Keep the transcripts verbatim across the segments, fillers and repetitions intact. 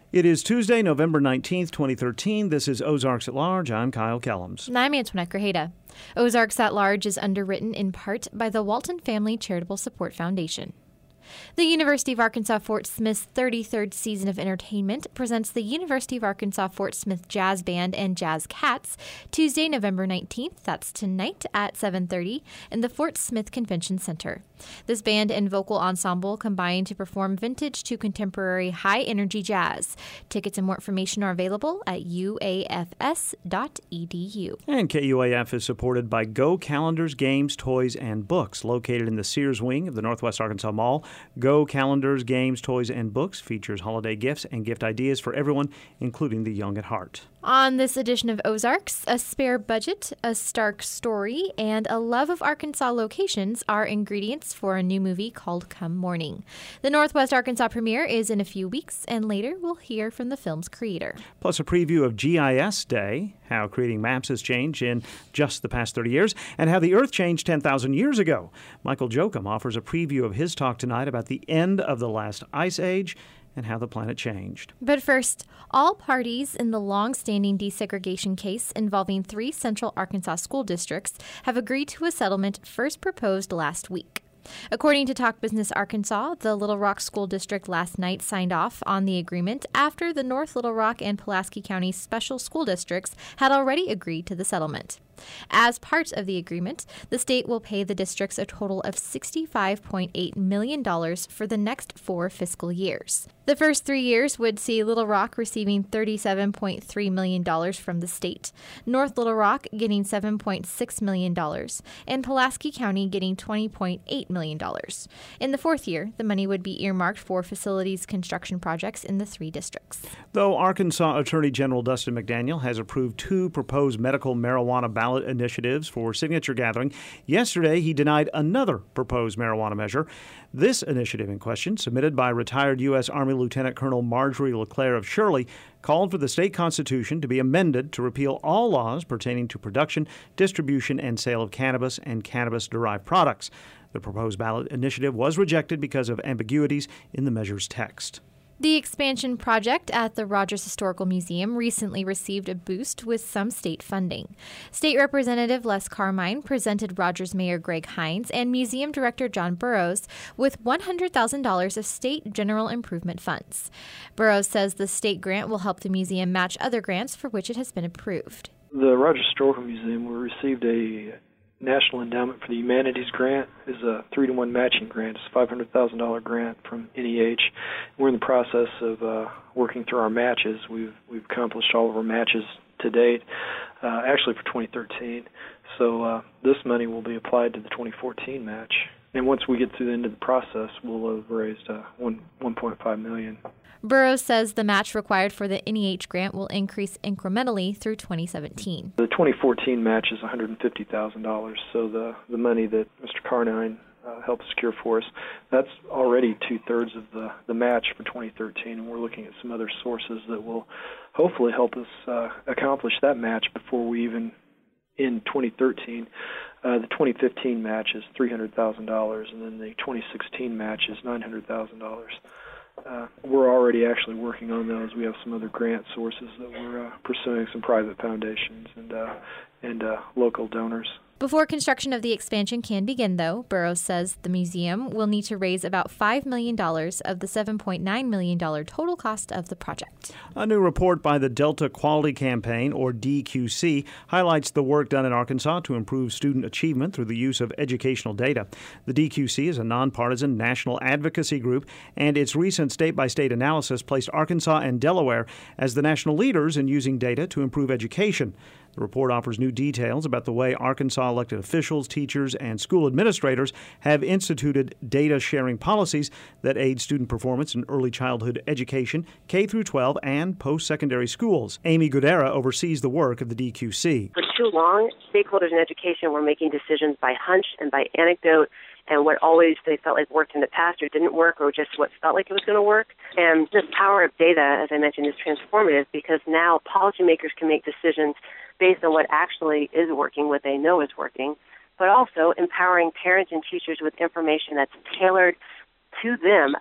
It is Tuesday, November nineteenth, twenty thirteen. This is Ozarks at Large. I'm Kyle Kellums. And I'm Antoinette Grajeda. Ozarks at Large is underwritten in part by the Walton Family Charitable Support Foundation. The University of Arkansas Fort Smith's thirty-third season of entertainment presents the University of Arkansas Fort Smith Jazz Band and Jazz Cats Tuesday, November nineteenth, that's tonight at seven thirty in the Fort Smith Convention Center. This band and vocal ensemble combine to perform vintage to contemporary high-energy jazz. Tickets and more information are available at U A F S dot E D U. And K U A F is supported by Go Calendars, Games, Toys, and Books, located in the Sears wing of the Northwest Arkansas Mall. Go Calendars, Games, Toys, and Books features holiday gifts and gift ideas for everyone, including the young at heart. On this edition of Ozarks, a spare budget, a stark story, and a love of Arkansas locations are ingredients for a new movie called Come Morning. The Northwest Arkansas premiere is in a few weeks, and later we'll hear from the film's creator. Plus a preview of G I S Day, how creating maps has changed in just the past thirty years, and how the Earth changed ten thousand years ago. Michael Jochum offers a preview of his talk tonight about the end of the last ice age and how the planet changed. But first, all parties in the long-standing desegregation case involving three central Arkansas school districts have agreed to a settlement first proposed last week. According to Talk Business Arkansas, the Little Rock School District last night signed off on the agreement after the North Little Rock and Pulaski County Special School Districts had already agreed to the settlement. As part of the agreement, the state will pay the districts a total of sixty-five point eight million dollars for the next four fiscal years. The first three years would see Little Rock receiving thirty-seven point three million dollars from the state, North Little Rock getting seven point six million dollars, and Pulaski County getting twenty point eight million dollars. In the fourth year, the money would be earmarked for facilities construction projects in the three districts. Though Arkansas Attorney General Dustin McDaniel has approved two proposed medical marijuana ballot initiatives for signature gathering, yesterday he denied another proposed marijuana measure. This initiative in question, submitted by retired U S. Army Lieutenant Colonel Marjorie LeClaire of Shirley, called for the state constitution to be amended to repeal all laws pertaining to production, distribution, and sale of cannabis and cannabis-derived products. The proposed ballot initiative was rejected because of ambiguities in the measure's text. The expansion project at the Rogers Historical Museum recently received a boost with some state funding. State Representative Les Carmine presented Rogers Mayor Greg Hines and Museum Director John Burroughs with one hundred thousand dollars of state general improvement funds. Burroughs says the state grant will help the museum match other grants for which it has been approved. The Rogers Historical Museum we received a National Endowment for the Humanities grant. Is a three to one matching grant. It's a five hundred thousand dollars grant from N E H. We're in the process of uh, working through our matches. We've we've accomplished all of our matches to date, uh, actually for twenty thirteen. So uh, this money will be applied to the twenty fourteen match. And once we get to the end of the process, we'll have raised uh, one one point five million dollars. Burroughs says the match required for the N E H grant will increase incrementally through twenty seventeen. The twenty fourteen match is one hundred fifty thousand dollars, so the, the money that Mister Carnine uh, helped secure for us, that's already two-thirds of the, the match for twenty thirteen, and we're looking at some other sources that will hopefully help us uh, accomplish that match before we even end twenty thirteen. Uh, the twenty fifteen match is three hundred thousand dollars, and then the twenty sixteen match is nine hundred thousand dollars. Uh, we're already actually working on those. We have some other grant sources that we're uh, pursuing, some private foundations and uh, and uh, local donors. Before construction of the expansion can begin, though, Burroughs says the museum will need to raise about five million dollars of the seven point nine million dollars total cost of the project. A new report by the Delta Quality Campaign, or D Q C, highlights the work done in Arkansas to improve student achievement through the use of educational data. The D Q C is a nonpartisan national advocacy group, and its recent state-by-state analysis placed Arkansas and Delaware as the national leaders in using data to improve education. The report offers new details about the way Arkansas elected officials, teachers, and school administrators have instituted data-sharing policies that aid student performance in early childhood education, K through twelve, and post-secondary schools. Amy Gudera oversees the work of the D Q C. For too long, stakeholders in education were making decisions by hunch and by anecdote, and what always they felt like worked in the past or didn't work, or just what felt like it was going to work. And the power of data, as I mentioned, is transformative because now policymakers can make decisions based on what actually is working, what they know is working, but also empowering parents and teachers with information that's tailored to them about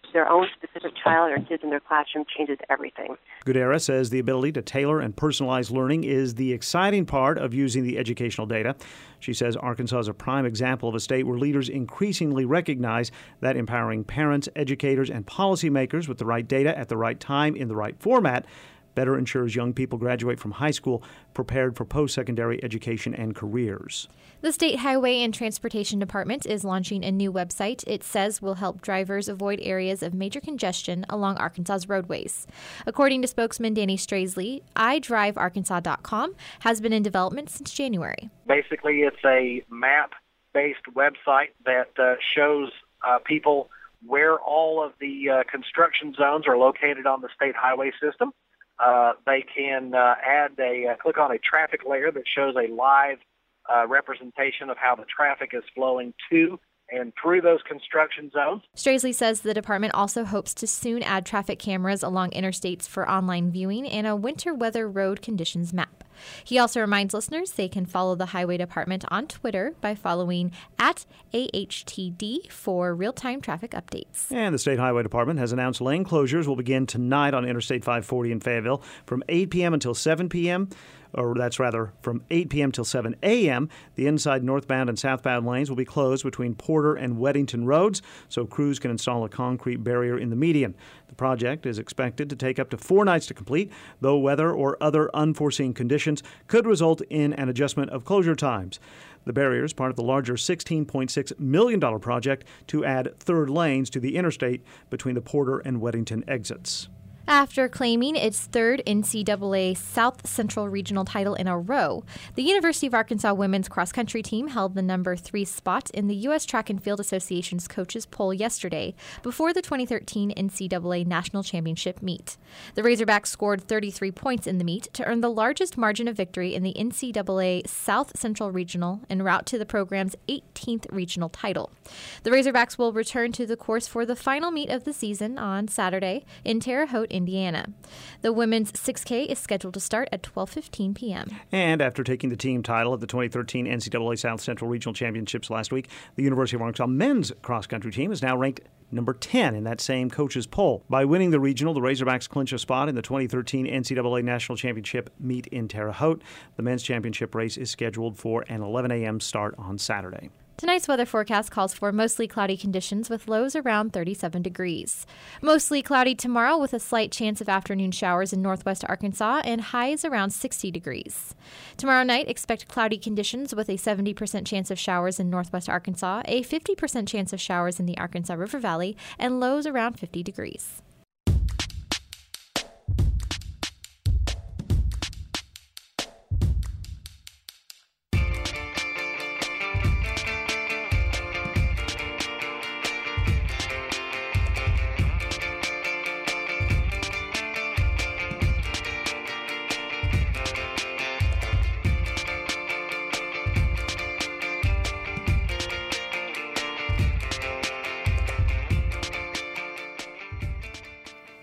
their own specific child or kids in their classroom changes everything. Gudera says the ability to tailor and personalize learning is the exciting part of using the educational data. She says Arkansas is a prime example of a state where leaders increasingly recognize that empowering parents, educators, and policymakers with the right data at the right time in the right format better ensures young people graduate from high school prepared for post-secondary education and careers. The State Highway and Transportation Department is launching a new website it says will help drivers avoid areas of major congestion along Arkansas's roadways. According to spokesman Danny Straisley, i drive arkansas dot com has been in development since January. Basically, it's a map-based website that uh, shows uh, people where all of the uh, construction zones are located on the state highway system. Uh, they can uh, add a uh, click on a traffic layer that shows a live uh, representation of how the traffic is flowing to and through those construction zones. Straisley says the department also hopes to soon add traffic cameras along interstates for online viewing and a winter weather road conditions map. He also reminds listeners they can follow the Highway Department on Twitter by following at A H T D for real-time traffic updates. And the State Highway Department has announced lane closures will begin tonight on Interstate five forty in Fayetteville from eight p.m. until seven p.m., or that's rather from eight p.m. till seven a.m. The inside northbound and southbound lanes will be closed between Porter and Weddington roads, so crews can install a concrete barrier in the median. The project is expected to take up to four nights to complete, though weather or other unforeseen conditions could result in an adjustment of closure times. The barrier is part of the larger sixteen point six million dollars project to add third lanes to the interstate between the Porter and Weddington exits. After claiming its third N C double A South Central Regional title in a row, the University of Arkansas women's cross-country team held the number three spot in the U S Track and Field Association's coaches poll yesterday before the twenty thirteen N C double A National Championship meet. The Razorbacks scored thirty-three points in the meet to earn the largest margin of victory in the N C double A South Central Regional en route to the program's eighteenth regional title. The Razorbacks will return to the course for the final meet of the season on Saturday in Terre Haute, Indiana. The women's six K is scheduled to start at twelve fifteen p.m. And after taking the team title at the twenty thirteen N C double A South Central Regional Championships last week, the University of Arkansas men's cross-country team is now ranked number ten in that same coaches poll. By winning the regional, the Razorbacks clinch a spot in the twenty thirteen N C double A National Championship meet in Terre Haute. The men's championship race is scheduled for an eleven a.m. start on Saturday. Tonight's weather forecast calls for mostly cloudy conditions with lows around thirty-seven degrees. Mostly cloudy tomorrow with a slight chance of afternoon showers in northwest Arkansas and highs around sixty degrees. Tomorrow night, expect cloudy conditions with a seventy percent chance of showers in northwest Arkansas, a fifty percent chance of showers in the Arkansas River Valley, and lows around fifty degrees.